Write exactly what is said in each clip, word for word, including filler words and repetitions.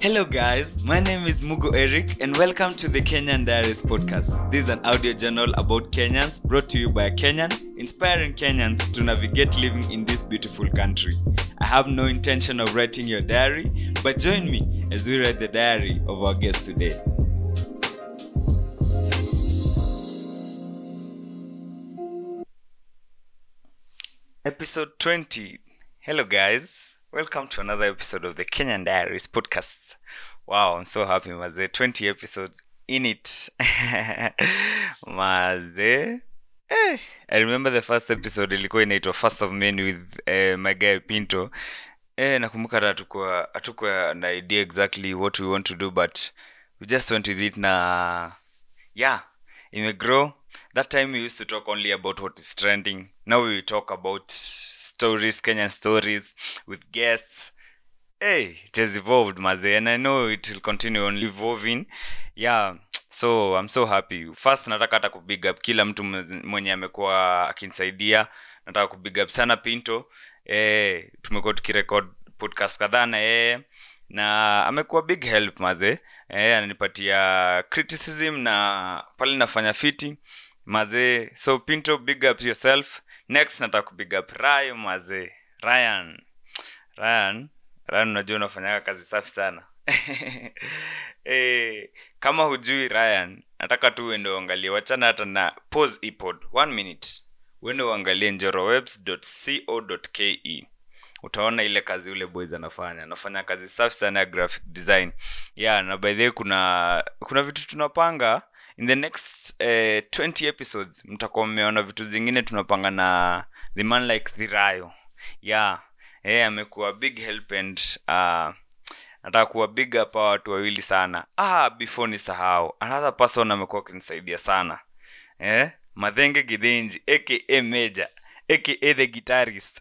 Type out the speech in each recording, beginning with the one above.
Hello guys, my name is Mugo Eric and welcome to the Kenyan Diaries podcast. This is an audio journal about Kenyans brought to you by a Kenyan, inspiring Kenyans to navigate living in this beautiful country. I have no intention of writing your diary, but join me as we read the diary of our guest today. Episode twenty. Hello guys. Welcome to another episode of the Kenyan Diaries podcast. Wow, I'm so happy, maze. twenty episodes in it. Maze. Eh, I remember the first episode ilikuwa inaitwa First of Men with uh, my guy Pinto. Eh, nakumbuka hatakuwa hatakuwa an idea exactly what we want to do, but we just went with it na yeah, it may grow. That time we used to talk only about what is trending. Now we talk about stories, Kenyan stories with guests. Hey, it has evolved, maze, and I know it will continue on evolving. Yeah, so I'm so happy. First, nataka hata kubig up kila mtu mwenye amekuwa akinisaidia. Nataka kubig up sana Pinto. Eh, tumekuwa tukirecord podcast kadhaa na yeye na amekuwa big help, maze. Eh, ananipatia criticism na pale nafanya fiti. Maze, so Pinto, big up yourself. Next nataka kubig up Ryan, maze. Ryan. Ryan, Ryan unajua unafanya kazi safi sana. Eh, kama hujui Ryan, nataka tu uende uangalie, wachana hata na pause ipod one minute. Uende uangalie njorowebs dot co dot ke. Utaona ile kazi ule boys anafanya. Anafanya kazi safi sana ya graphic design. Yeah, na by the way kuna kuna vitu tunapanga in the next uh, twenty episodes. Mtakuwa mmeona vitu zingine tunapanga na the man like Thirayo. Yeah, eh, amekuwa big help and uh, nataka kuwa big up watu wawili sana. Ah, before nisahau, another person amekuwa akinisaidia sana. Eh, Madhenge Githinji aka Major aka the guitarist.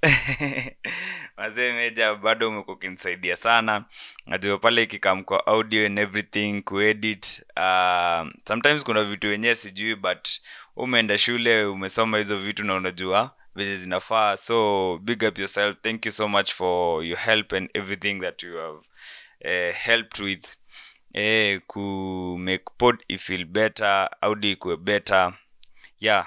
Mazee Major bado umekuwa ukinisaidia sana. Najua pale ikikam kwa audio and everything, kuedit. Uh, sometimes kuna vitu wenyewe sijui, but umeenda shule, umesoma hizo vitu na unajua vile zinafaa. So big up yourself. Thank you so much for your help and everything that you have uh, helped with. Eh, ku make pod if feel better, audio ikuwe better. Yeah.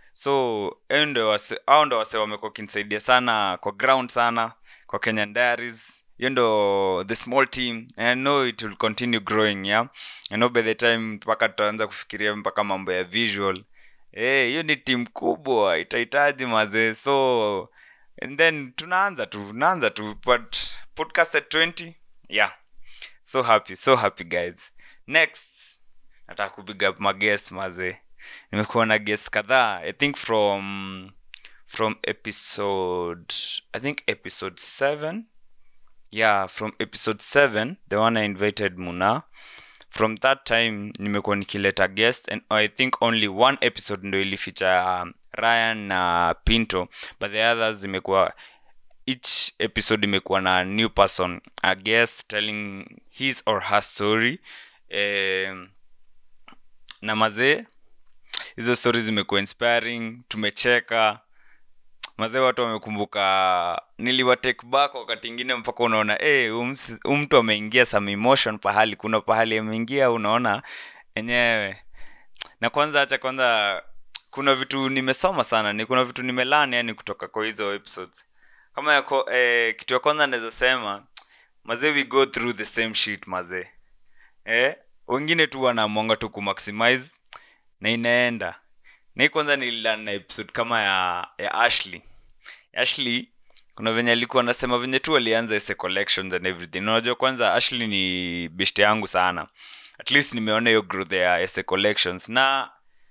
So endo wase au ndo wase wamekuwa kinisaidia sana kwa ground sana kwa Kenyan Diaries. You know, the small team, and I know it will continue growing. Yeah, I know by the time mpaka tutaanza kufikiria mpaka mambo ya visual, eh, hiyo ni team kubwa itahitaji maze. So and then tunaanza tu tunaanza tu but podcast at twenty. Yeah, so happy so happy guys. Next nataka kubig up my guest, maze. Nimekuwa na guests kadhaa. I think from from episode I think episode seven. Yeah, from episode seven, the one I invited Muna. From that time nimekuwa nikileta guest, and I think only one episode ndo ilifeature um, Ryan na Pinto, but the others imekuwa each episode imekuwa na new person, a guest telling his or her story. Um, na maze hizo stories zimekuwa inspiring, tumecheka. Mazee watu wamekumbuka niliwa take back wakati mwingine mpaka unaona eh hey, mtu ameingia some emotion pahali, kuna pahali ameingia unaona enyewe. Na kwanza acha kwanza kuna vitu nimesoma sana, ni kuna vitu nimelearn yani kutoka kwa hizo episodes. Kama yako eh, kitu ya kwanza naweza sema, mazee we go through the same shit mazee. Eh, wengine tu wanaamua tu ku maximize na inaenda. Na kwanza nililearn na episode kama ya ya Ashley. Ashley kuna venye alikuwa anasema venye tu alianza ese collections and everything. Unajua kwanza Ashley ni best yangu sana. At least nimeona hiyo growth ya ese collections. Na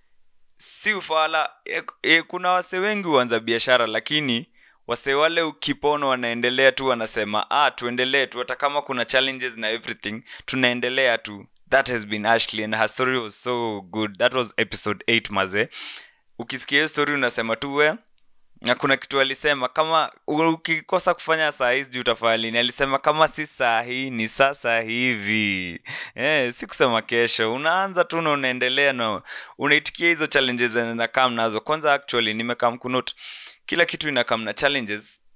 si ufala e, e, kuna wase wengi huanza biashara, lakini wase wale ukipono wanaendelea tu, wanasema ah tuendelee tu hata kama kuna challenges na everything, tunaendelea tu. That has been Ashley and her story was so good. That was episode eight, maze. Ukisikia hiyo story unasema tu we, na kuna kitu alisema kama ukikosa kufanya saa hizi utafanya lini. Alisema kama si saa hii ni sasa hivi. Eh, si kusema kesho. Unaanza tu na unaendelea na unaitikia hizo challenges na kama nazo. Kwanza actually nimekam kunote kila kitu inakam na challenges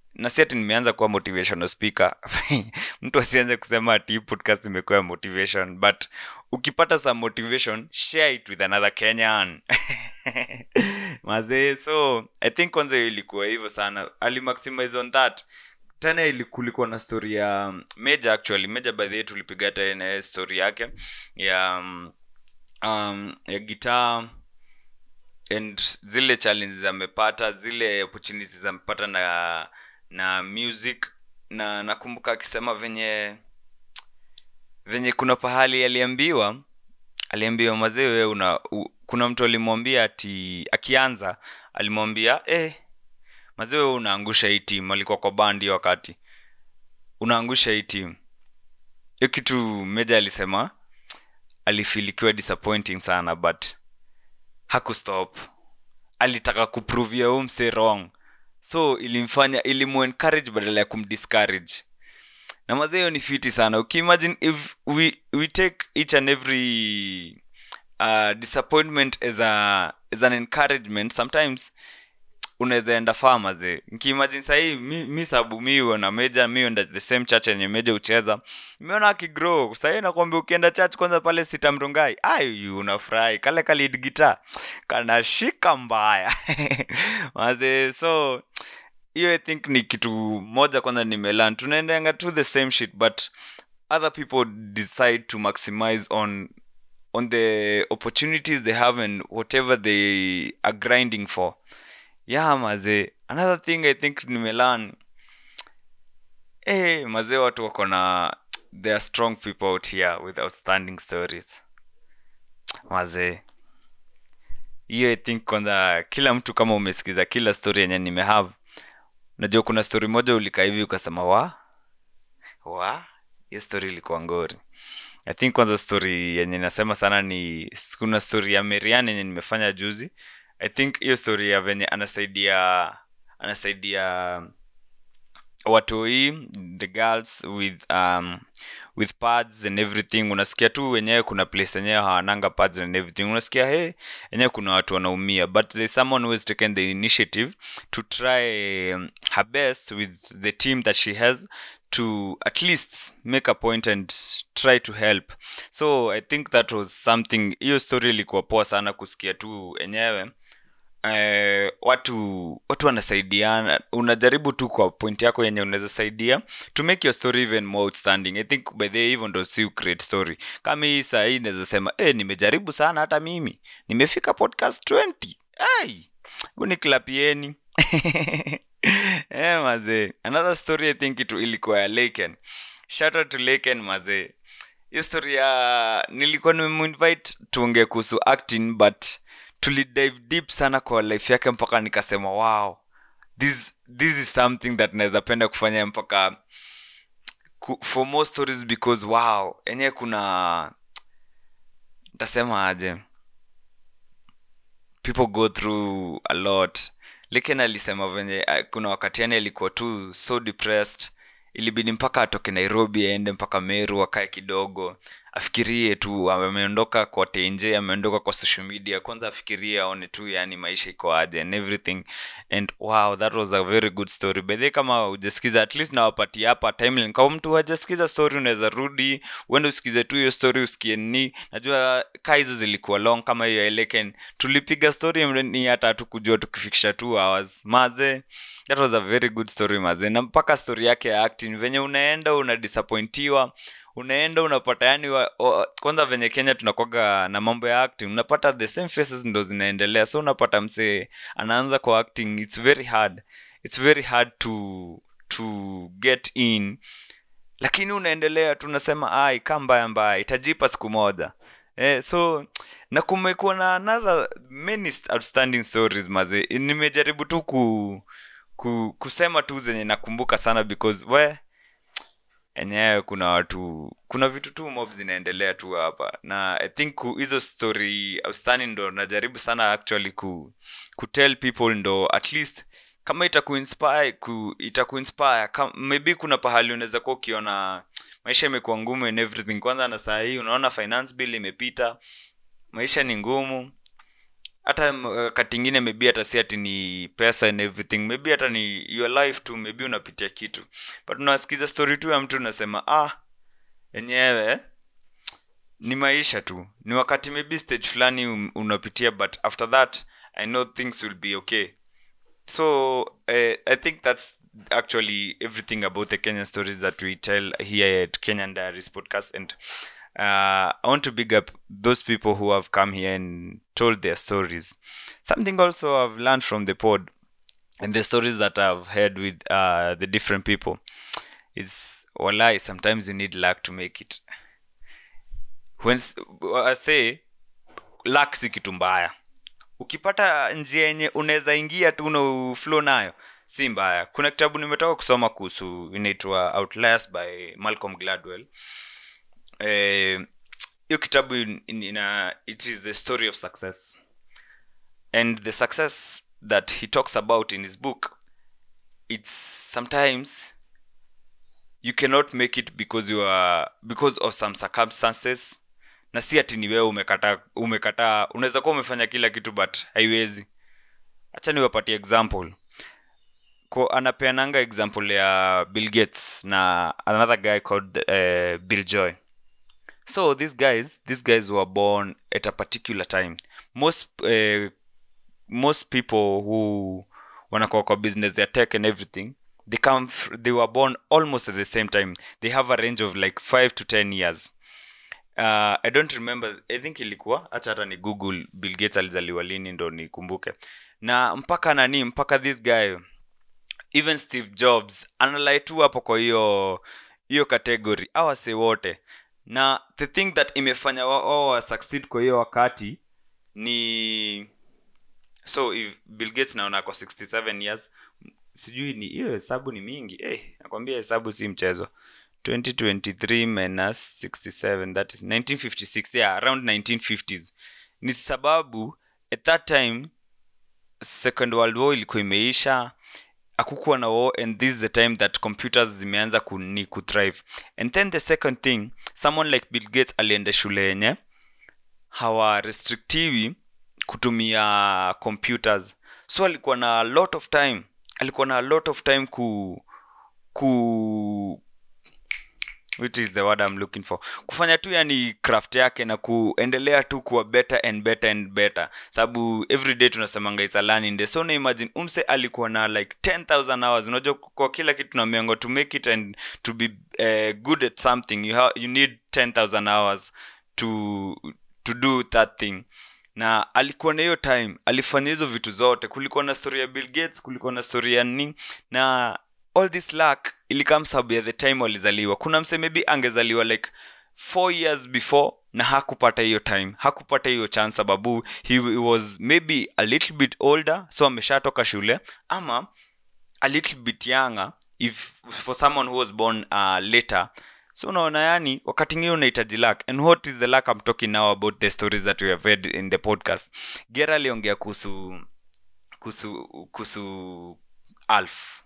na si ati nimeanza kuwa motivational speaker. Mtu asianze kusema ati podcast imekuwa motivation, but ukipata some motivation, share it with another Kenyan. Mazee, so I think kwanza ilikuwa hivyo sana. Ali maximize on that. Tena ilikuwa na story ya Major, actually Major by the way tulipiga hata na story yake ya um ya guitar and zile challenges amepata, zile opportunities amepata na na music. Na nakumbuka akisema venye venye kuna pahali aliambiwa aliambiwa mazee wewe una u, kuna mtu alimwambia ati akianza alimwambia eh mazee wewe unaangusha hii team. Alikuwa kwa bandi wakati unaangusha hii team. Hiyo kitu Major alisema alifilikiwa disappointing sana, but hakustop. Alitaka kuprove huyo mse wrong, so ilimfanya ilimu encourage badala ya kumdiscourage. Na mazee ni fiti sana. Ukimagine if we we take each and every uh, disappointment as a as an encouragement, sometimes unaweza enda far mazee. Nikimagine sahi mi, mi sababu mi na Major mi enda the same church yenye Major ucheza, nimeona akigrow sahi. Nakwambia ukienda church kwanza pale Sita Mrongai, ai unafurahi kale kale lead guitar kana shika mbaya. Mazee, so hiyo I think ni kitu moja kwanza nimelearn. Tunaendelea to the same shit, but other people decide to maximize on on the opportunities they have and whatever they are grinding for. Yeah, mazee. Another thing I think nimelearn, eh mazee, watu wako na there are strong people out here with outstanding stories. Mazee, hiyo I think kwanza kila mtu kama umesikiza kila story yenye nimehave, najua kuna story moja ulika hivi ukasema wa wa hiyo story ilikuwa ngori. I think kwanza story yenye nasema sana ni kuna story ya Marian yenye nimefanya juzi. I think hiyo story ya venye anasaidia anasaidia watoi, the girls with um with pads and everything. Unasikia tu wenyewe kuna place yenyewe hawananga pads and everything. Unasikia hey yenyewe kuna watu wanaumia, but there's someone who has taken the initiative to try um, her best with the team that she has to at least make a point and try to help. So I think that was something. Hiyo story ilikuwa poa sana kusikia tu enyewe. Uh, watu watu wanasaidiana, unajaribu tu kwa point yako yenye unaweza saidia to make your story even more outstanding. I think by the way even ndo si create story kama hii. Saa hii naweza sema eh nimejaribu sana, hata mimi nimefika podcast twenty. Ai uniklapieni. Eh mazee, another story I think it ilikuwa ya Laken. Shout out to Laken mazee. Hiyo story ya nilikuwa nimeinvite tuongee kuhusu acting, but tuli dive deep sana kwa life yake mpaka nikasema wow, this this is something that naweza penda kufanya mpaka ku, for more stories, because wow enye kuna nitasema aje, people go through a lot. Lakini alisema venye kuna wakati yani alikuwa tu so depressed, ilibidi mpaka atoke Nairobi aende mpaka Meru akae kidogo afikirie tu. Ameondoka kwa tenje, ameondoka kwa social media, kwanza afikirie aone tu yani maisha iko aje and everything. And wow, that was a very good story. By the way, kama hujasikiza at least nawapatia hapa timeline. Kama mtu hajasikiza story unaweza rudi uende usikize tu hiyo story usikie ni. Najua kai hizo zilikuwa long kama hiyo Eleken. Tulipiga story ni hata hatukujua tukifikisha two hours. Maze, that was a very good story maze. Na mpaka story yake ya acting venye unaenda unadisappointiwa, unaenda unapata yani wa, o, kwanza venye Kenya tunakuaga na mambo ya acting, unapata the same faces ndo zinaendelea. So unapata mse anaanza kwa acting, it's very hard it's very hard to to get in, lakini unaendelea tunasema ai kama mbaya mbaya itajipa siku moja. Eh, so na kumekuwa na another many outstanding stories maze. Nimejaribu tu ku, ku kusema tu zenye nakumbuka sana, because we enyewe kuna watu kuna vitu tu mob zinaendelea tu hapa. Na I think hizo story outstanding ndo najaribu sana actually ku ku tell people, ndo at least kama itakuinspire ku itakuinspire kama maybe kuna pahali unaweza kuwa ukiona maisha imekuwa ngumu and everything. Kwanza na saa hii unaona finance bill imepita, maisha ni ngumu, hata wakati ingine maybe hata si ati ni pesa and everything, maybe hata ni your life tu, maybe unapitia kitu, but unasikiza story tu ya mtu unasema ah enyewe ni maisha tu, ni wakati maybe stage fulani unapitia, but after that I know things will be okay. So uh, I think that's actually everything about the Kenyan stories that we tell here at Kenyan Diaries podcast. And uh, I want to big up those people who have come here and told their stories. Something also I've learned from the pod and the stories that I've heard with uh, the different people is, walai, sometimes you need luck to make it. When I say luck si kitu mbaya, ukipata njia yenye unaweza ingia tu na flow nayo si mbaya. Kuna kitabu nimetoka kusoma kuhusu, inaitwa Outliers by Malcolm Gladwell. Eh, hiyo kitabu ina, it is the story of success, and the success that he talks about in his book, it's sometimes you cannot make it because you are because of some circumstances, na si ati ni wewe umekata umekata unaweza kuwa umefanya kila kitu but haiwezi. Acha niwapatie example. Kwa anapeananga example ya Bill Gates na another guy called uh, Bill Joy. So these guys these guys were born at a particular time. Most uh, most people who wanakuwa kwa business ya tech and everything, they come they were born almost at the same time. They have a range of like five to ten years. Uh, I don't remember, I think ilikuwa acha hata ni Google Bill Gates alizaliwa lini ndo nikumbuke. Na mpaka nani mpaka this guy, even Steve Jobs analai tu hapo kwa hiyo hiyo category, awase wote. Na the thing that imefanya wao wa succeed kwa hiyo wakati ni, so if Bill Gates naona kwa sixty-seven years, sijui ni hiyo hesabu ni mingi eh, nakwambia hesabu si mchezo. twenty twenty-three minus sixty-seven, that is nineteen fifty-six, yeah, around nineteen fifties. Ni sababu at that time Second World War ilikuwa imeisha, hakukuwa na war, and this is the time that computers zimeanza kuni ku thrive. And then the second thing, someone like Bill Gates alienda shule yenye hawa restrictivi kutumia computers, so alikuwa na a lot of time alikuwa na a lot of time ku ku which is the word I'm looking for, kufanya tu yani craft yake na kuendelea tu kuwa better and better and better, sababu every day tunasemanga is a learning day. So na imagine umse alikuwa na like ten thousand hours. Unajua kwa kila kitu na miongo, to make it and to be uh, good at something, you have you need ten thousand hours to to do that thing. Na alikuwa na hiyo time, alifanya hizo vitu zote. Kulikuwa na story ya Bill Gates, kulikuwa na story ya nini, na all this luck ilikam sababu ya the time walizaliwa. Kuna mse maybe angezaliwa like four years before na hakupata hiyo time, hakupata hiyo chance sababu he, he was maybe a little bit older, so ameshatoka shule, ama a little bit younger if for someone who was born uh, later. So unaona yani wakati ngine unahitaji luck. And what is the luck I'm talking now about? The stories that we have read in the podcast. Gera aliongea kuhusu kuhusu kuhusu Alf.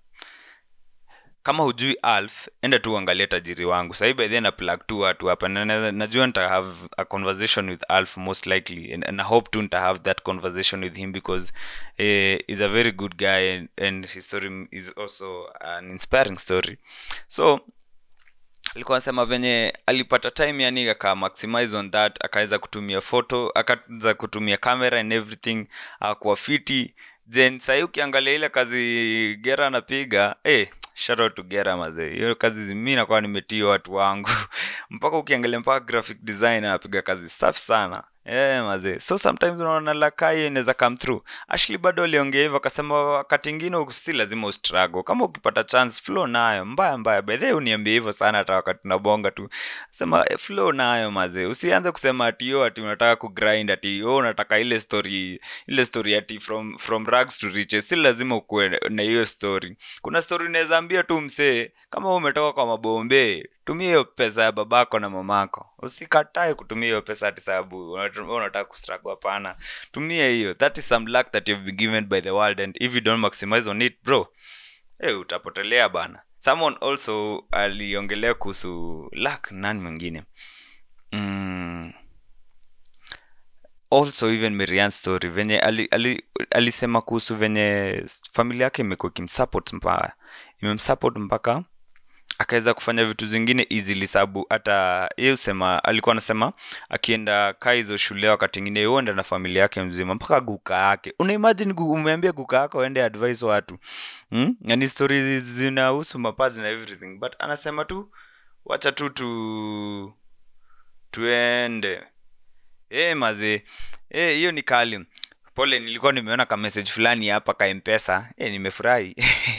Kama hujui Alf, enda tu angalia tajiri wangu. Sasa by then I plug tu watu hapa, na najua nita have a conversation with Alf most likely, and, and I hope to nita have that conversation with him because uh, he's a very good guy, and, and his story is also an inspiring story. So alikuwa anasema venye alipata time yani aka maximize on that, akaweza kutumia photo, akaanza kutumia camera and everything, akawa fiti. Then sasa ukiangalia ile kazi Gera anapiga, eh shout out to Gera mazee. Hiyo kazi mimi nakuwa nimetia watu wangu. Mpaka ukiangalia mpaka graphic designer anapiga kazi safi sana. Eh mazee. So sometimes unaona lakai inaweza come through. Ashley bado aliongea hivyo akasema wakati mwingine si lazima ustruggle. Kama ukipata chance flow nayo. Mbaya mbaya. By the way uniambie hivyo sana hata wakati tunabonga tu. Sema eh, flow nayo mazee. Usianze kusema ati yo ati unataka ku grind ati yo unataka ile story ile story ati from from rags to riches. Si lazima ukue na hiyo story. Kuna story unaweza ambia tu msee kama umetoka kwa mabombe, tumia hiyo pesa ya babako na mamako. Usikatae kutumia hiyo pesa ati sababu unataka kustruggle, hapana. Tumia hiyo. That is some luck that you've been given by the world, and if you don't maximize on it, bro, eh hey, utapotelea bana. Someone also aliongelea kuhusu luck, nani mwingine? Mm. also even Marianne's story venye ali, ali, alisema kuhusu venye familia yake imekuwa kimsupport mpaka imemsupport mpaka akaweza kufanya vitu zingine easily, sababu hata yeye usema alikuwa anasema akienda kaa hizo shule wakati mwingine yeye huenda na familia yake mzima mpaka guka yake. Una imagine umeambia guka yako aende advise watu hmm? Yani stories zinahusu mapazi na everything, but anasema tu wacha tu tu tuende eh maze eh hiyo ni kali. Pole, nilikuwa nimeona ka message fulani hapa ka M-Pesa. Eh nimefurahi.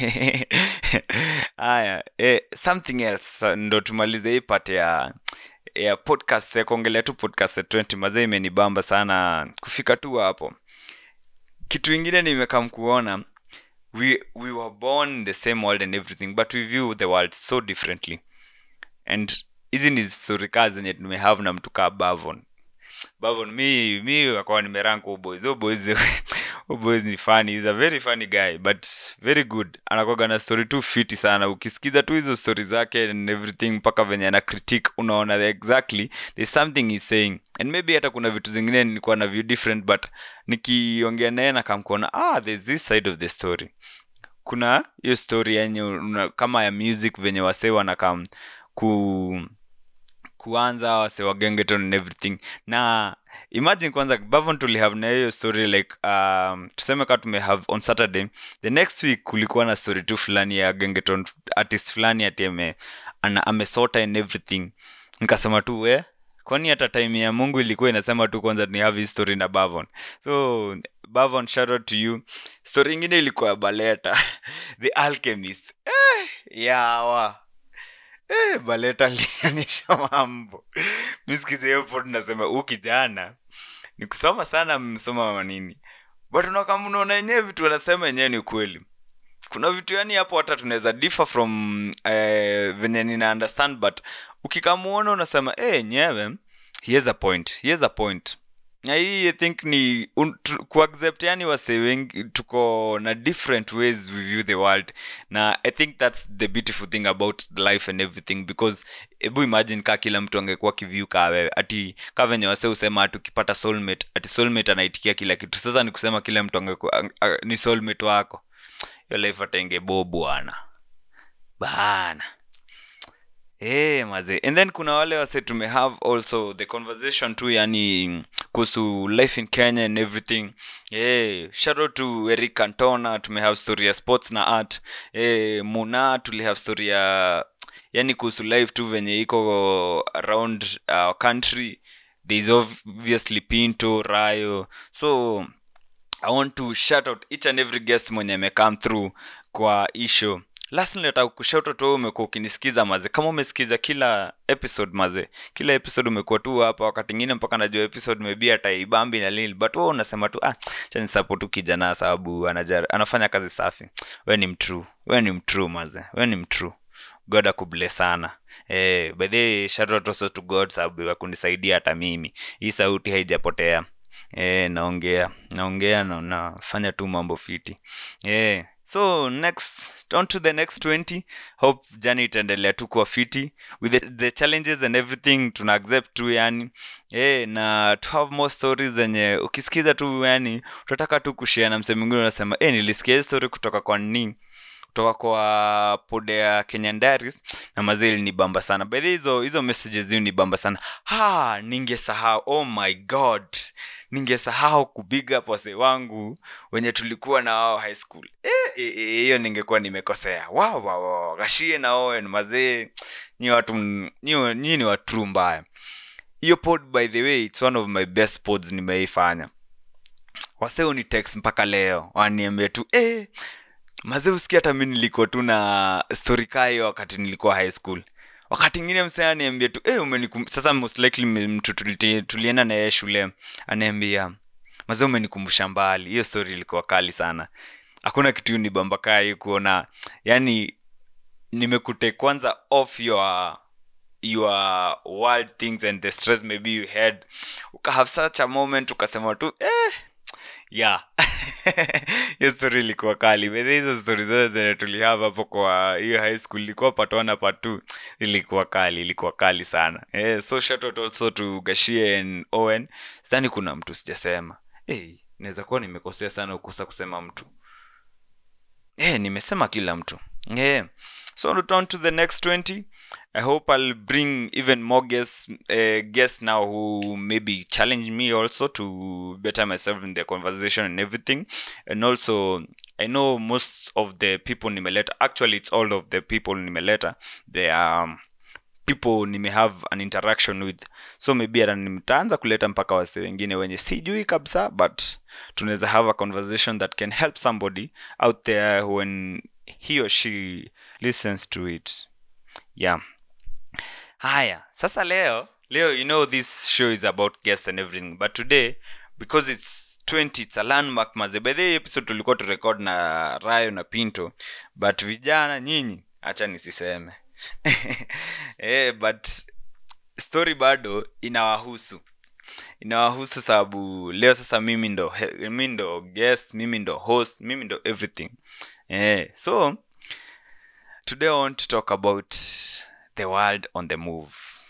Haya, eh something else ndo tumalize hii part ya ya podcast ya kuongelea tu podcast ya twenty mazee imenibamba sana kufika tu hapo. Kitu kingine nimekam kuona we we were born in the same world and everything, but we view the world so differently. And hizi ni story kazi zenye tumehave na mtu kaa Bavon. Bavon mi mi wakawa nimerank o boys o boys o boys ni funny, he's a very funny guy but very good. Anakuwa na story tu fiti sana, ukisikiza tu hizo stories zake and everything mpaka venye ana critique unaona exactly there's something he's saying, and maybe hata kuna vitu zingine nilikuwa na view different, but nikiongea naye na kamkuona ah there's this side of the story. Kuna hiyo story yenye kama ya music venye wasee wanakam ku kuanza wase wa Gengeton and everything. Na imagine kwanza Bavon tuli have na hiyo story like um tuseme kama tume have on Saturday, the next week kulikuwa na story tu fulani ya Gengeton artist fulani ateme ana amesota and everything. Nikasema tu we kwani hata time ya Mungu ilikuwa inasema tu kwanza ni have history na Bavon. So Bavon, shout out to you. Story nyingine ilikuwa Baleta The Alchemist. Eh yawa Eh, Baleta lianisha mambo. Misikize hiyo pod nasema huu kijana ni kusoma sana, msoma manini. But unakama unaona yenyewe vitu wanasema yenyewe ni kweli. Kuna vitu yani hapo hata tunaweza differ from uh, venye nina understand, but ukikamuona unasema eh yenyewe he has a point. He has a point. Na hii I think ni ku-accept yani wase wengi tuko na different ways we view the world, na I think that's the beautiful thing about life and everything, because ebu imagine ka kila mtu angekuwa kiview ka wewe ati ka venye wase usema ati ukipata soulmate ati soulmate anaitikia kila kitu. Sasa ni kusema kila mtu angekuwa ni soulmate wako, hiyo life atenge bobu bwana bana. Eh maze, and then kuna wale wase tume have also the conversation tu yani kuhusu life in Kenya and everything. Eh shout out to Eric Cantona, tume have story ya sports na art. Eh Muna tuli have story ya yani kuhusu life tu venye iko around our country. There is obviously Pinto, Rayo. So I want to shout out each and every guest mwenye ame come through kwa issue. Lastly, nataka kushout out wewe umekuwa ukinisikiza maze. Kama umesikiza kila episode maze, kila episode umekuwa tu hapa, wakati mwingine mpaka najua episode maybe ataibambi na lil, but wewe unasema tu ah cha ni support tu kijana sababu anajari anafanya kazi safi. Wewe ni mtrue. Wewe ni mtrue maze. Wewe ni mtrue. God akubless sana. Eh by the way, shout out also to God sababu akunisaidia hata mimi. Hii sauti haijapotea. Eh naongea, naongea na nafanya tu mambo fiti. Eh so next on to the next twenty. Hope journey itaendelea tu kwa fiti with the, the challenges and everything tuna accept tu yani. Eh na to have more stories zenye ukisikiza tu yani utataka tu kushare na msemo mwingine unasema eh nilisikia story kutoka kwa nini kutoka kwa pode ya Kenyan Diaries na mazeli ni bamba sana. By the hizo hizo messages ni bamba sana. Ha ningesahau, oh my god, ningesahau kubig up wase wangu wenye tulikuwa na wao high school. Eh hiyo ningekuwa nimekosea. Wow wow wow. Gashie na Owen mazee ni watu ni ni watu mbaya. Hiyo pod by the way it's one of my best pods nimeifanya. Wase uni text mpaka leo waniambia tu eh maze usikia hata mimi nilikuwa tu na story kai wakati nilikuwa high school. Wakati mwingine msee ananiambia tu eh umenikum sasa most likely mtu tulienda na yeye shule ananiambia maze umenikumbusha mbali. Hiyo story ilikuwa kali sana. Hakuna kitu ni bamba kai kuona yani nimekute kwanza off your your world things and the stress maybe you had. Uka have such a moment ukasema tu eh yeah. Hiyo story ilikuwa kali. But hizo stories zote zenye tulihave hapo kwa hiyo high school ilikuwa part one na part two. Ilikuwa kali, ilikuwa kali sana. Eh, so shout out also to Gashie and Owen. Sidhani kuna mtu sijasema. Eh, hey, naweza kuwa nimekosea sana ukosa kusema mtu. Eh, hey, nimesema kila mtu. Eh. Hey. So return to the next twenty. I hope I'll bring even more guests, uh, guests now who maybe challenge me also to better myself in the conversation and everything. And also, I know most of the people nimeleta, actually it's all of the people nimeleta, they are um, people nime have an interaction with. So maybe ata nimtaanza kuleta mpaka wase wengine wenye sijui kabisa, but tunaweza have a conversation that can help somebody out there when he or she listens to it. Yeah. Haya, sasa leo, leo, you know this show is about guests and everything, but today, because it's twenty, it's a landmark maze. By the episode tulikuwa to record na Rayo na Pinto, but vijana nyinyi, acha nisiseme. Eh, but story bado inawahusu. Inawahusu sababu leo sasa mimi ndo, mimi ndo guest, mimi ndo host, mimi ndo everything. Eh, so today I want to talk about the world on the move.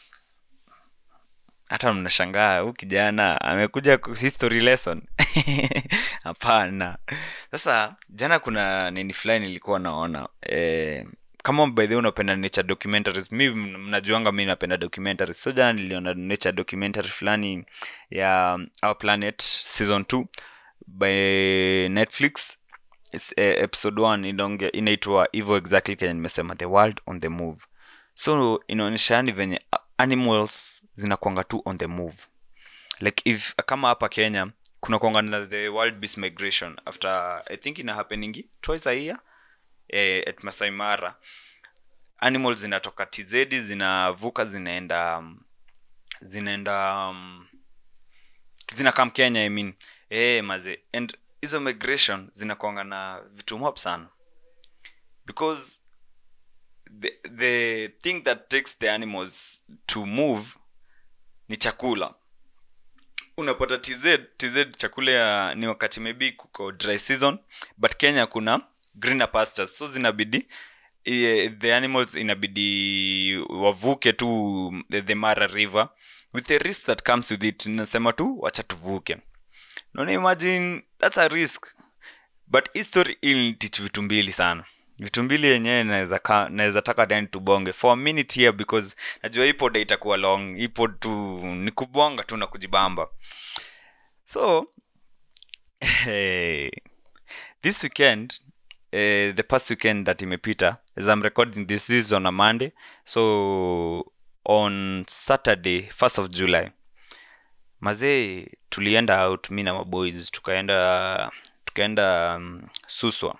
Hata mnashangaa huyu kijana amekuja history lesson. Hapana. Sasa jana kuna nini fulani nilikuwa naona. Eh, kama by the way unapenda nature documentaries, mimi mnajuanga mimi napenda documentaries. So jana niliona nature documentary fulani ya Our Planet season two by Netflix. It's, uh, episode one inonge inaitwa hivyo exactly kama nimesema, the world on the move. So inaonyesha ni venye animals zinakuanga tu on the move. Like if kama hapa Kenya kuna kuanga na the wild beast migration after I think ina happening twice a year eh, at Masai Mara. Animals zinatoka T Z zinavuka zinaenda um, zinaenda um, zinakam Kenya I mean. Eh maze, and hizo migration zinakuanga na vitu mob sana. Because the the thing that takes the animals to move ni chakula. Unapata T Z T Z chakula ya ni wakati maybe kuko dry season, but Kenya kuna greener pastures, so zinabidi the animals inabidi wavuke tu the, the Mara River with the risk that comes with it. Nasema tu wacha tuvuke. No, imagine that's a risk, but history ili teach vitu mbili sana. Vitu mbili yenyewe naweza naweza taka dani tubonge for a minute here, because najua ipo data itakuwa long, ipo tu ni kubonga tu na kujibamba. So hey, this weekend uh, the past weekend that imepita, as I'm recording this, this is on a Monday, so on Saturday first of July mazee tulienda out mimi na maboys, tukaenda tukaenda um, Suswa.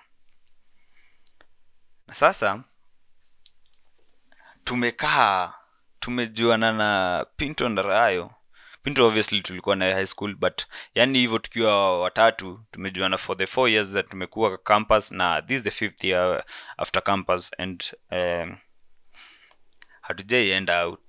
Na sasa tumekaa tumejuana na Pinto na Rayo. Pinto obviously tulikuwa na high school, but yani hivyo tukiwa watatu tumejuana for the four years that tumekuwa campus, na this is the fifth year after campus, and um, hatujai end out.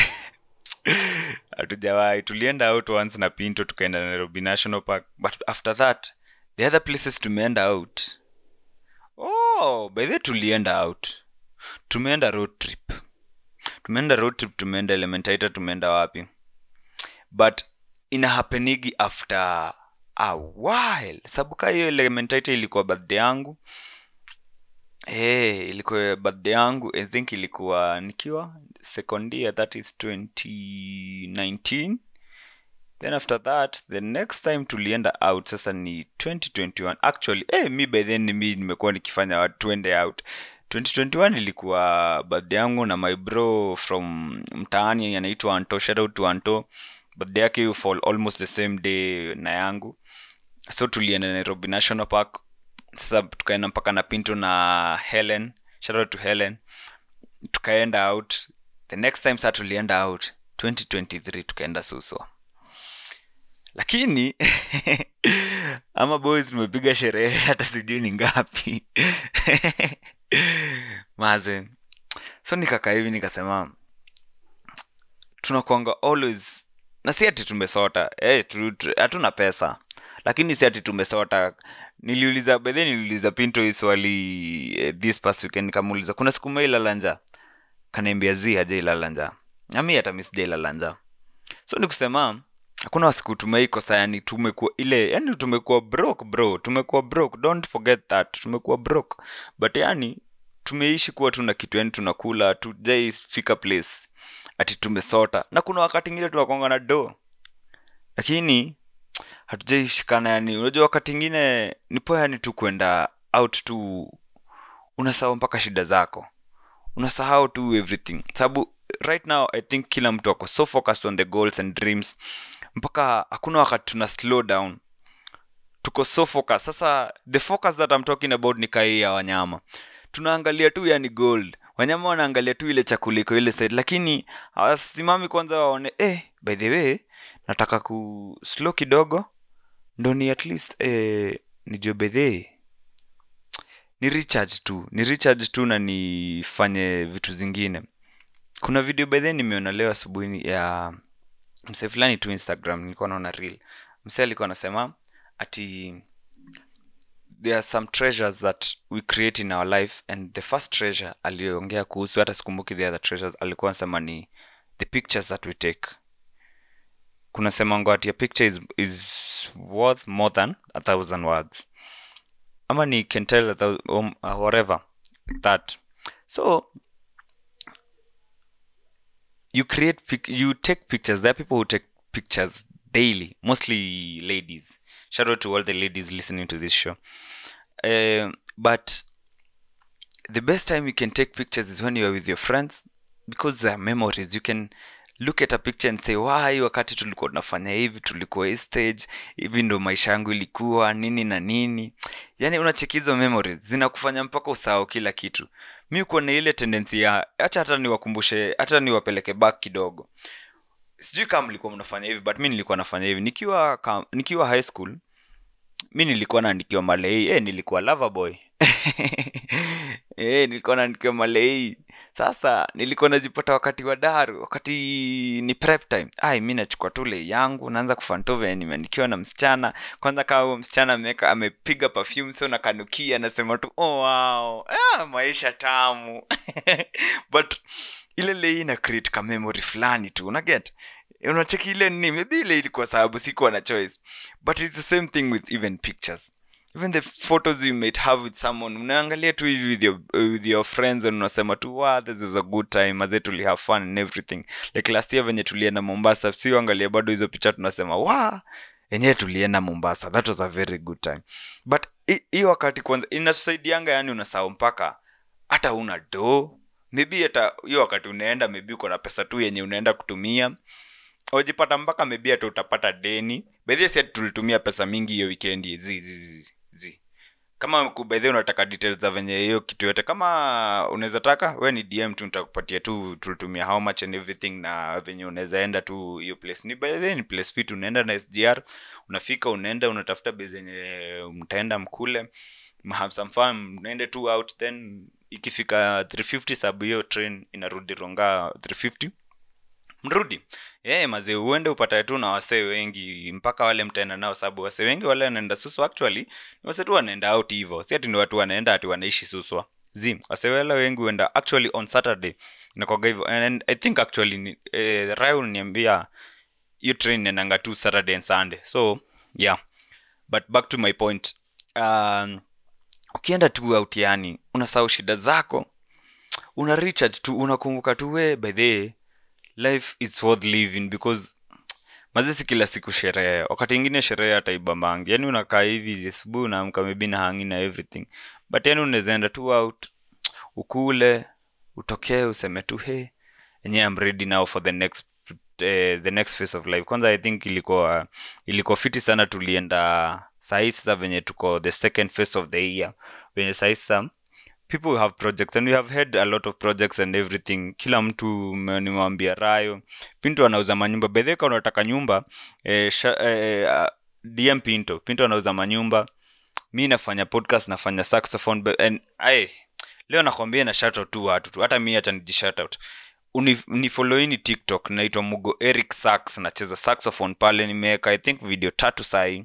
Hatujawahi. Tulienda out once na Pinto tukaenda Nairobi National Park, but after that the other places tumeenda out. Oh, by the way tulienda out. Tumeenda road trip. Tumeenda road trip, tumeenda Elementaita, tumeenda wapi. But ina happenigi after a while. Sabuka hiyo Elementaita ilikuwa birthday yangu. Eh, hey, ilikuwa birthday yangu. I think ilikuwa nikiwa second year, that is twenty nineteen. Then after that, the next time tulienda out sasa ni twenty twenty-one. Actually, eh hey, mi by then mimi nimekuwa nikifanya watu tuende out. twenty twenty-one ilikuwa birthday yangu na my bro from mtaani anaitwa Anto. Shout out to Anto. Birthday yake fall almost the same day na yangu. So tulienda Nairobi National Park. Sasa tukaenda mpaka na Pinto na Helen. Shout out to Helen. Tukaenda out. The next time sasa tulienda out twenty twenty-three tukaenda Suswa. Lakini ama boys tumepiga sherehe hata sijui ni ngapi. Maze. So nikakaa hivi nikasema tunakuanga always na si ati tumesota, eh hey, hatuna pesa. lakini si ati tumesota. Niliuliza bedhe niliuliza Pinto hii swali eh, this past weekend, nikamuuliza kuna siku umeilala njaa, kaniambia zi hajailala njaa, nami hata mimi sijailala njaa. So nikusema hakuna siku tumeikosa, yani tumekuwa ile, yani tumekuwa broke bro, tumekuwa broke, don't forget that, tumekuwa broke, but yani tumeishi kuwa tuna kitu, yani tunakula, tujai fika place ati tumesota. Na kuna wakati ngine tunakonga na do, lakini hatujai shikana. Yani unajua wakati ngine nipo, yani tu kwenda out tu unasahau mpaka shida zako, unasahau tu everything, sababu right now I think kila mtu ako so focused on the goals and dreams mpaka hakuna wakati tuna slow down, tuko so focused. Sasa the focus that I'm talking about ni kai ya wanyama, tunaangalia tu yani gold, wanyama wanaangalia tu ile chakuliko ile side, lakini hawasimami kwanza waone eh by the way nataka ku slow kidogo ndo ni at least eh nijue bedhe ni recharge tu, ni recharge tu na nifanye vitu zingine. Kuna video bedhe nimeona leo asubuhi ya mse fulani tu Instagram, nilikuwa naona reel. Mse alikuwa anasema ati there are some treasures that we create in our life, and the first treasure aliongea kuhusu, hata sikumbuki the other treasures, alikuwa anasema ni the pictures that we take. Kuna sema ngo ati a picture is, is worth more than a thousand words, ama ni can tell a thousand, um, uh, whatever that. So you create pic you take pictures. There are people who take pictures daily, mostly ladies. Shout out to all the ladies listening to this show. Uh, but the best time you can take pictures is when you are with your friends, because they are memories. You can look at a picture and say, why wakati tulikuwa tunafanya hivi, tulikuwa hii stage, hivi ndo maisha yangu ilikuwa nini na nini. Yani unachekizo memories zinakufanya mpaka usahau kila kitu. Mimi uko na ile tendency ya acha hata niwakumbushe, hata niwapeleke back kidogo. Sijui kama mlikuwa mnafanya hivi, but mimi nilikuwa nafanya hivi nikiwa nikiwa high school. Mimi nilikuwa naandikiwa malei, eh nilikuwa lover boy. Eh nilikuwa naandikiwa malei. Sasa nilikuwa najipata wakati wa daru, wakati ni prep time. Ai mimi nachukua tu lei yangu, naanza kufantove nimeandikiwa na msichana. Kwanza kama msichana ameka amepiga perfume so nakanukia, nasema tu oh wow, ah maisha tamu. But ile lei ina create ka memory fulani tu, una get? Unacheki ile ni maybe ile ilikuwa sababu sikuwa na choice, but it's the same thing with even pictures. Even the photos you might have with someone, unaangalia tu hivi with your, uh, with your friends and unasema tu wow this was a good time, as we have fun and everything. Like last year venye tulienda Mombasa, si uangalia bado hizo picha tunasema wow yenyewe tulienda Mombasa, that was a very good time. But hiyo wakati kwanza inatusaidianga, yani unasahau mpaka hata una do, maybe hata hiyo wakati unaenda maybe uko na pesa tu yenye unaenda kutumia, ujipata mpaka maybe hata utapata deni. By the way tulitumia pesa mingi hiyo weekend zi zi zi zi. Kama by the way unataka details za venye hiyo kitu yote, kama unaweza taka wewe ni D M tu, nitakupatia tu tulitumia how much and everything, na venye unaweza enda tu hiyo place. Ni by the way ni place fit, unaenda na S G R, unafika unaenda unatafuta base yenye mtaenda mkule, have some fun, unaende tu out, then ikifika three fifty sababu hiyo train inarudi Ronga three fifty mrudi. Eh mazee uende upata tu na wasee wengi mpaka wale mtaenda nao, sababu wasee wengi wale wanaenda Suswa actually ni wasee tu wanaenda out hivyo, si ati ni watu wanaenda ati wanaishi Suswa. Zim wasee wale wengi wenda actually on Saturday na kwa hivyo, and I think actually eh, Raul niambia you train nanga tu Saturday and Sunday. So yeah, but back to my point. Um ukienda tu out yani unasahau shida zako, una recharge tu, unakumbuka tu we by the life is worth living, because mazisi kila siku sherehe, wakati ingine sherehe hata ibambangi. Yani unakaa hivi asubuhi unaamka maybe na hangi na everything, but yani unaweza enda tu out ukule utokee useme tu hey enye I'm ready now for the next uh, the next phase of life. Kwanza I think ilikuwa ilikuwa fiti sana, tulienda saisa venye tuko the second phase of the year, venye saisa people have projects and we have had a lot of projects and everything. Kila mtu nimwambia Rayo Pinto anauza manyumba, bedheka unataka nyumba eh, eh, D M Pinto Pinto anauza manyumba, mimi nafanya podcast, nafanya saxophone, and I leo nakwambia na shout out tu watu tu, hata mimi hata niji shout out. Uni, ni follow ni TikTok naitwa Mugo Eric Sax, nacheza saxophone pale, nimeweka I think video tatu sai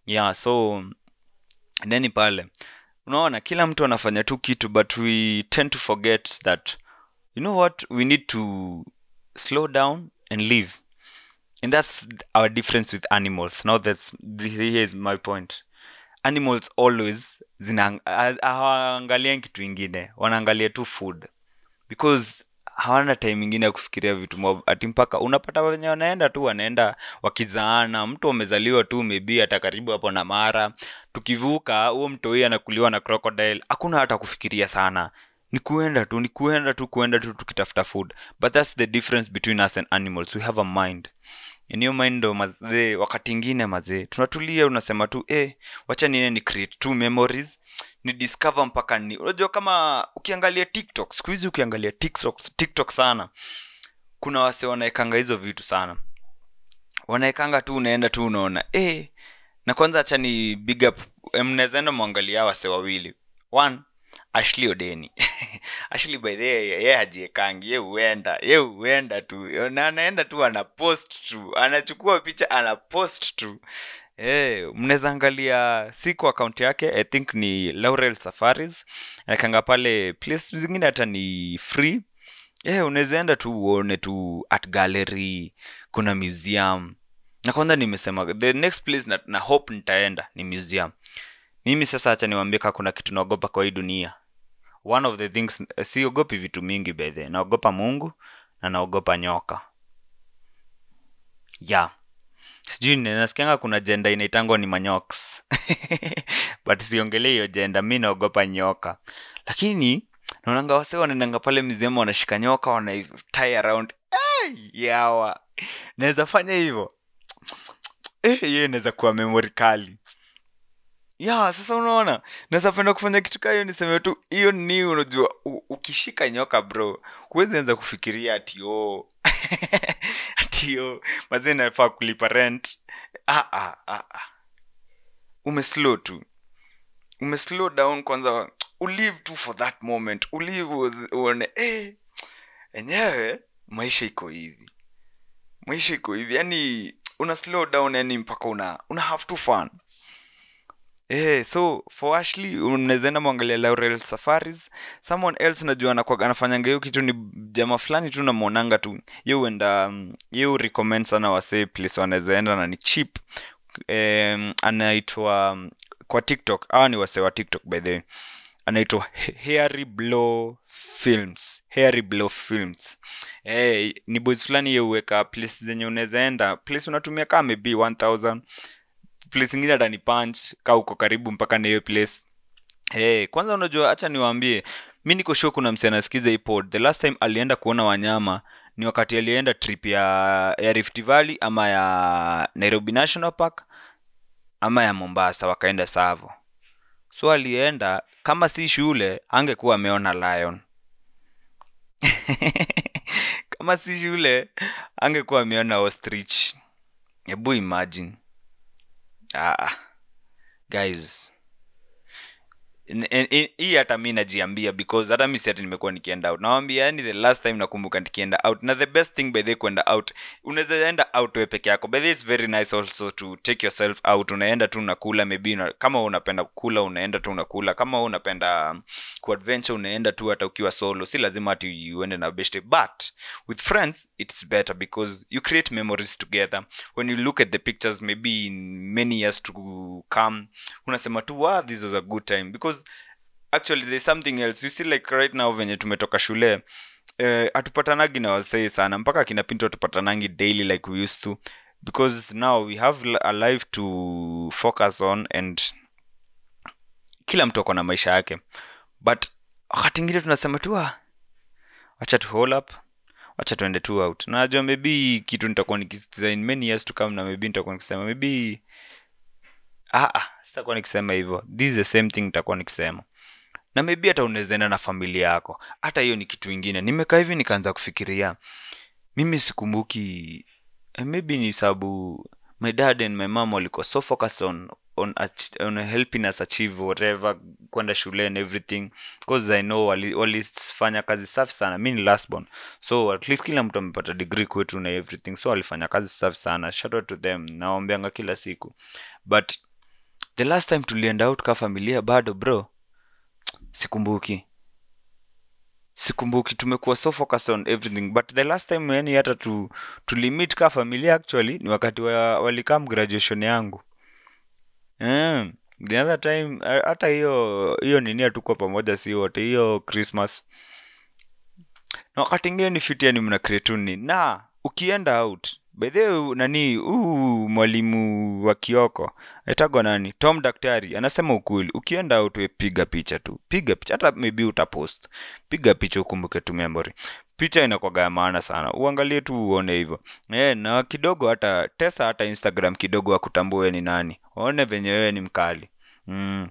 Yeah, so neni pale unaona kila mtu anafanya tu kitu, but we tend to forget that, you know what, we need to slow down and live. And that's our difference with animals. Now that's here is my point. Animals always zina hawaangalia kitu ingine, wanaangalia tu food, because hawana time ingine ya kufikiria vitu mob. Ati mpaka unapata wenye wanaenda tu wanaenda wakizaana, mtu amezaliwa tu maybe hata karibu hapo na Mara, tukivuka huo mtoi anakuliwa na crocodile, hakuna hata kufikiria sana, ni kuenda tu ni kuenda tu kuenda tu tukitafuta food. But that's the difference between us and animals. We have a mind. In your mind ndo mazee, wakati ingine mazee tunatulia, unasema tu eh, wacha nine ni create two memories, ni discover mpaka ni unajua. Kama ukiangalia TikTok siku hizi, ukiangalia TikTok TikTok sana, kuna wase wanaekanga hizo vitu sana, wanaekanga tu unaenda tu unaona eh. Na kwanza acha ni big up, mnaweza muangalia wase wawili. One, Ashley Odeni. Ashley by the way, yeye hajiekangi, yeye huenda, yeye huenda tu. Na anaenda tu ana post tu. Anachukua picha ana post tu. Eh, mnaweza angalia si kwa account yake, I think ni Laurel Safaris. Anakanga pale place zingine hata ni free. Eh, unaweza enda tu uone tu art gallery, kuna museum. Na kwanza nimesema the next place na, na hope nitaenda ni museum. Mimi sasa acha niwaambie kama kuna kitu naogopa kwa hii dunia. One of the things, uh, siogopi vitu mingi by the way. Naogopa Mungu na naogopa nyoka. Yeah. Sijui nasikianga kuna gender inaitangwa ni manyoks. But siongelee hiyo gender, mimi naogopa nyoka. Lakini naonanga wase wanaendanga pale museum wanashika nyoka wana tie around. Hey, yawa. Naweza fanya hivyo. Eh, yeye inaweza kuwa memory kali. Ya, sasa unaona, naweza penda kufanya kitu kama hiyo, niseme tu hiyo ni unajua ukishika nyoka bro, huwezi anza kufikiria ati oh. Ati oh, mazee nafaa kulipa rent. Ah ah ah ah. Umeslow tu. Umeslow down kwanza, ulive tu for that moment. Ulive uone eh enyewe maisha iko hivi. Maisha iko hivi. Yaani una slow down, yani mpaka una una have to fun. Eh, so for Ashley unaweza muangalia Laurel Safaris. Someone else najua anakuwa anafanyanga hiyo kitu ni jamaa fulani tu namuonanga tu. Yeye huenda um, yeye recommend sana wase place wanaweza enda na ni cheap. Um, anaitwa um, kwa TikTok. Ah, ni wase wa TikTok by the way. Anaitwa Hairy Blow Films. Hairy Blow Films. Eh, ni boys fulani yeye huweka place zenye unaweza enda. Place unatumia kama maybe one thousand. Place ingine hata ni punch ka uko karibu mpaka na hiyo place. Hey, kwanza unajua acha niwaambie, mimi niko sure kuna msee anasikiza hii pod. The last time alienda kuona wanyama ni wakati alienda trip ya, ya Rift Valley ama ya Nairobi National Park ama ya Mombasa, wakaenda Savo. So alienda kama si shule angekuwa ameona lion. Kama si shule angekuwa ameona ostrich. Hebu imagine. Ah, guys, hii hata mimi najiambia because hata mimi siati nimekuwa nikienda out. Naambia yani the last time nakumbuka nikienda out. Na the best thing by the kwenda out, unaweza enda out wewe peke yako. But it's very nice also to take yourself out. Unaenda tu unakula maybe una, kama unapenda kula unaenda tu unakula. Kama unapenda ku adventure unaenda tu hata ukiwa solo. Si lazima ati uende na best. But with friends it's better because you create memories together. When you look at the pictures maybe in many years to come, unasema tu wow, this was a good time. Because actually there's something else. You see like right now venye tumetoka shule, eh, atupatanagi na wasee sana mpaka kina Pinto tupatanangi daily like we used to, because now we have a life to focus on and kila mtu ako na maisha yake. But wakati ngine tunasema tu ah, acha tu hold up, acha tuende tu out. Na najua maybe kitu nitakuwa nikisikiza in many years to come, na maybe nitakuwa nikisema maybe ah ah sitakuwa nikisema hivyo, this is the same thing nitakuwa nikisema. Na maybe hata unaweza enda na familia yako. Hata hiyo ni kitu kingine. Nimekaa hivi nikaanza kufikiria. Mimi sikumbuki, eh, maybe ni sababu my dad and my mom walikuwa so focused on on, on helping us achieve whatever, kwenda shule and everything, because I know wali walifanya kazi safi sana. Mimi ni last born, so at least kila mtu amepata degree kwetu na everything, so walifanya kazi safi sana. Shout out to them, naombeanga kila siku. But The last time tulienda out ka familia bado bro, sikumbuki sikumbuki tumekuwa so focused on everything, but the last time yani hata tu tulimit ka familia actually ni wakati wa, walikam graduation yangu. Mm. The other time hata hiyo hiyo nini hatuko pamoja si wote, hiyo Christmas. Na wakati ingine ni fit yani mna create na ukienda out by the way, nani huu mwalimu wa Kioko aitagwa nani, Tom Daktari, anasema ukweli, ukienda out we piga picha tu, piga picha, hata maybe utapost, piga picha ukumbuke tu memory. Picha inakuwa maana sana, uangalie tu uone hivyo eh, na kidogo hata tesa hata Instagram kidogo akutambue ni nani, waone venye wewe ni mkali. mm.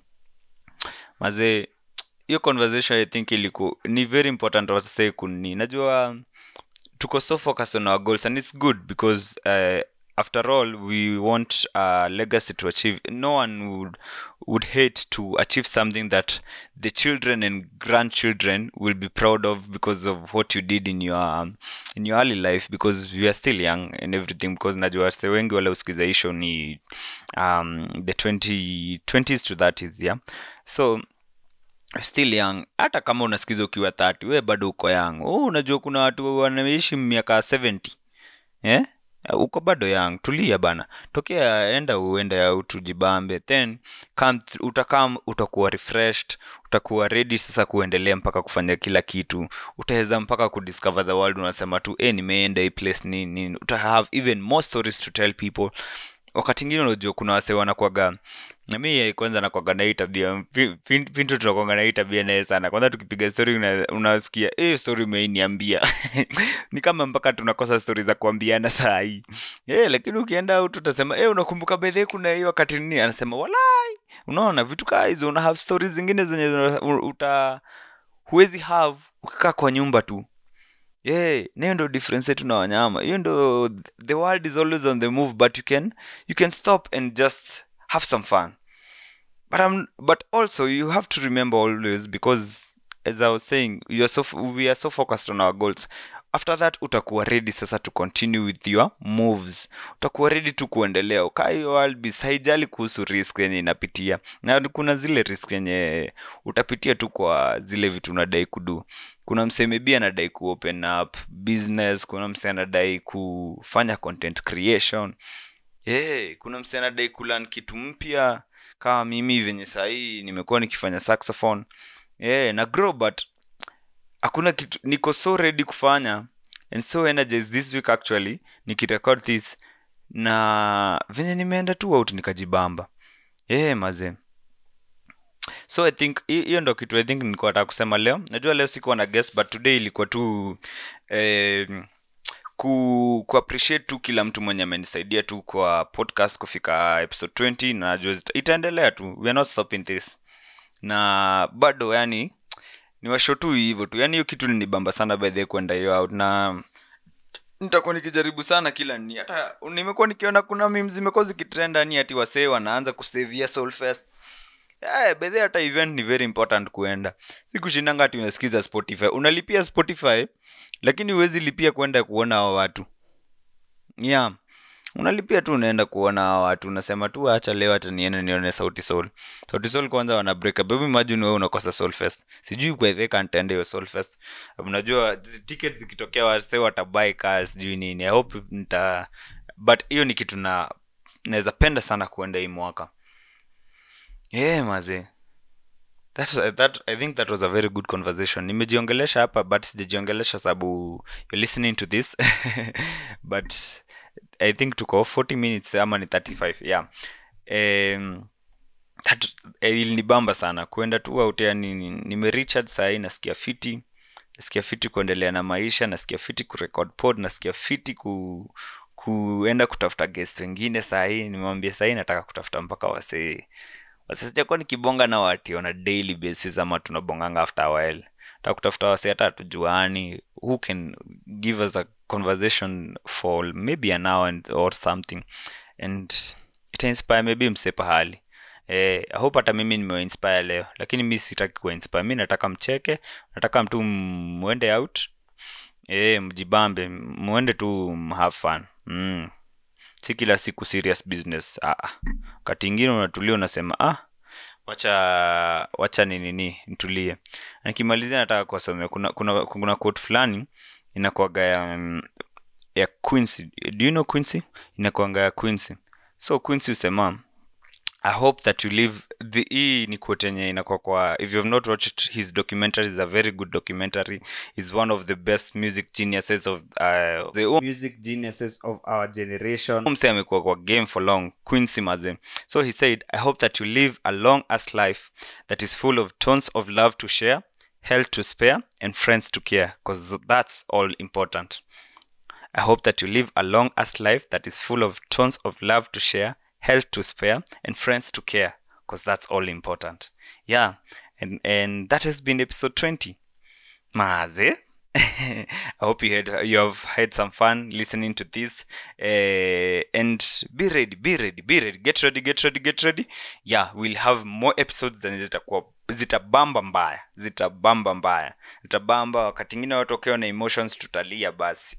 Maze hiyo conversation I think iliku ni very important what say kuni, najua tuko so focused on our goals and it's good because uh, after all we want a legacy to achieve. No one would would hate to achieve something that the children and grandchildren will be proud of because of what you did in your um, in your early life, because we are still young and everything, because najua se wengi wale usikiza hisho ni um, the twenty twenties to thirties, yeah, so still young. Hata kama unasikiza ukiwa thirty, we bado uko young. Oh, unajua kuna watu wanaishi miaka seventy. Eh? Uko bado young. Tulia bana. Tokea enda uende au tujibambe. Then come utakam utakuwa refreshed, utakuwa ready sasa kuendelea mpaka kufanya kila kitu. Utaweza mpaka kudiscover the world, unasema tu eh, nimeenda hii place nini nini. Uta have even more stories to tell people. Wakati mwingine unajua kuna wase wanakuaga, na mimi kwanza nakuaga na hii tabia, pintu tunakuaga na hii tabia naye sana. Kwanza tukipiga story una, unasikia eh, story umeiniambia. Ni kama mpaka tunakosa stories za kuambiana saa hii. Eh, lakini ukienda au tutasema eh, unakumbuka bedhe kuna hiyo wakati nini, anasema walai. Unaona vitu kama hizo, una have stories zingine zenye uta huwezi have ukikaa kwa nyumba tu. Yeah, hiyo ndo difference yetu na wanyama. Hiyo ndo the world is always on the move, but you can you can stop and just have some fun. But um, but also you have to remember always, because as I was saying, you are so we are so focused on our goals. After that utakuwa ready sasa to continue with your moves. Utakuwa ready tu kuendelea. Okay, world beside kuhusu risk yenye inapitia. Na kuna zile risk yenye utapitia tu kwa zile vitu unadai kudu. Kuna mseme bia anadai ku open up business, kuna mseme anadai kufanya content creation. Eh, kuna mseme anadai ku learn kitu mpya kama mimi venye saa hii nimekuwa nikifanya saxophone. Eh, na grow, but hakuna kitu niko so ready kufanya and so energized this week actually nikirecord this, na venye nimeenda tu out nikajibamba. Eh, maze. So I think hiyo ndo kitu I think nilikuwa nataka kusema leo. Najua leo sikuwa na guest, but today ilikuwa tu eh, ku, ku appreciate tu kila mtu mwenye amenisaidia tu kwa podcast kufika episode twenty, na najua itaendelea tu. We are not stopping this. Na bado yani ni washo tu hivyo tu. Yani hiyo kitu ninibamba sana by the kwenda hiyo out, na nitakuwa nikijaribu sana kila ni. Hata nimekuwa nikiona kuna memes zimekuwa zikitrend ni ati wasee wanaanza kusavia Soulfest. Yeah, by the hata event ni very important kuenda. Sikushinanga ati unasikiza Spotify. Unalipia Spotify lakini huwezi lipia kwenda kuona hao watu. Yeah. Unalipia tu unaenda kuona hao watu, unasema tu acha leo hata niende nione Sauti Sol. Sauti Sol kwanza wana break up. Baby imagine wewe unakosa Soulfest. Sijui kwa the can't attend your Soulfest. Unajua tickets zikitokea wase watabuy cars sijui nini. I hope nita, but hiyo ni kitu na naweza penda sana kuenda hii mwaka. Yeah, maze. That's that I think that was a very good conversation. Nimejiongelesha hapa but sijajiongelesha sababu you're listening to this. But I think tuko forty minutes ama ni thirty-five. Yeah. Um that ilinibamba sana kuenda tu out, yani nime Richard sai nasikia fiti. Nasikia fiti kuendelea na maisha, nasikia fiti ku record pod, nasikia fiti ku kuenda kutafuta guest wengine sai. Nimwambia sai nataka kutafuta mpaka wasee. Sasa sijakuwa nikibonga na watu on a daily basis ama tunabonganga after a while. Nataka kutafuta wase hata tujuani who can give us a conversation for maybe an hour and, or something, and it inspire maybe msepa hali. Eh, I hope hata mimi nime inspire leo, lakini mimi sitaki ku inspire. Mimi nataka mcheke, nataka mtu muende out. Eh, mjibambe, muende tu have fun. Mm. si kila siku serious business. Ah, ah. Wakati ingine unatulia unasema ah, wacha wacha nini ni nitulie. Nikimalizia nataka kuwasomea kuna kuna kuna quote fulani inakuaga ya, um, ya Quincy. Do you know Quincy? Inakuaga ya Quincy. So Quincy usema, I hope that you live the hii ni quote yenye inakuwa kwa, if you have not watched his documentary, is a very good documentary. Is one of the best music geniuses of uh, the music geniuses of our generation. Mse amekuwa kwa game for long, Quincy Maze. So he said, I hope that you live a long ass life that is full of tons of love to share, health to spare, and friends to care, because that's all important. I hope that you live a long ass life that is full of tons of love to share, health to spare, and friends to care, because that's all important. Yeah, and and that has been episode twenty. Maze. I hope you had you have had some fun listening to this, uh, and be ready, be ready, be ready. Get ready, get ready, get ready. Yeah, we'll have more episodes than zitakuwa zitabamba mbaya, zitabamba mbaya, zitabamba. Wakati ingine watokeo na emotions tutalia basi.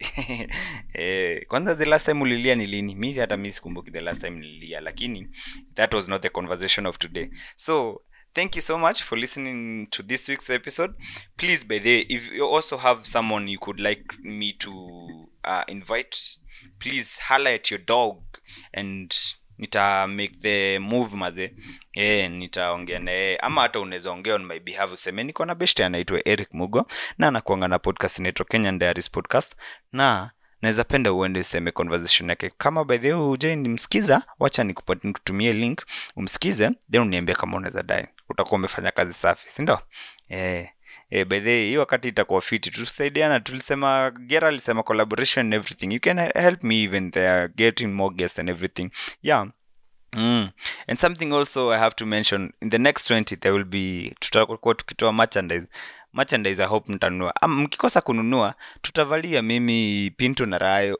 eh, kwanza the last time ulilia ni lini? Mimi hata mimi sikumbuki the last time nililia, lakini that was not the conversation of today. So thank you so much for listening to this week's episode. Please, by the way, if you also have someone you could like me to uh, invite, please holler at your dog and nita make the move maze. Eh, nitaongea naye ama hata unaweza ongea on my behalf useme niko na best anaitwa Eric Mugo na anakuanga na podcast inaitwa Kenyan Diaries Podcast, na naweza penda uende useme conversation yake. Kama by the way uje nimsikiza, wacha nikupatie nikutumie link umsikize, then uniambie kama unaweza dai. Utakuwa umefanya kazi safi, si ndio? Eh eh by the way hiyo wakati itakuwa fit, tusaidiana. Tulisema Gera alisema collaboration and everything. You can help me even there getting more guests and everything. Yeah. Mm. And something also I have to mention, in the next twenty there will be tutakuwa tukitoa merchandise. Merchandise I hope mtanunua. Um, mkikosa kununua tutavalia mimi Pinto na Rayo.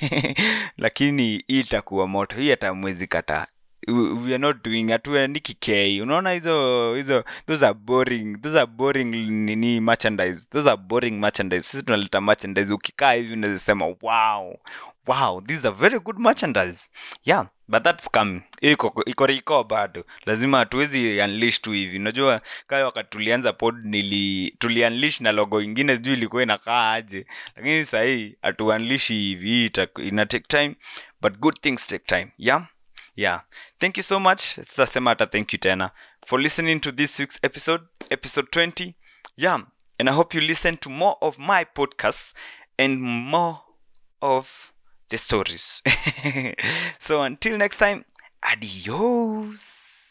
Lakini hii itakuwa moto. Hii hata mwezi kata. We are not doing atuandiki K. Unaona hizo hizo those are boring. Those are boring nini merchandise. Those are boring merchandise. Sisi tunaleta merchandise ukikaa hivi unasema wow. Wow, this is a very good merchandise. Yeah, but that's coming. Iko iko iko bado. Lazima tuwezi unleash tu hivi. Unajua kama wakati tulianza pod nili tuli unleash na logo nyingine sijui ilikuwa inakaa aje. Lakini sasa hii atu unleash hivi ina take time, but good things take time. Yeah. Yeah. Thank you so much. Tutasema hata thank you tena for listening to this week's episode, episode twenty. Yeah. And I hope you listen to more of my podcasts and more of the stories. So until next time, adios.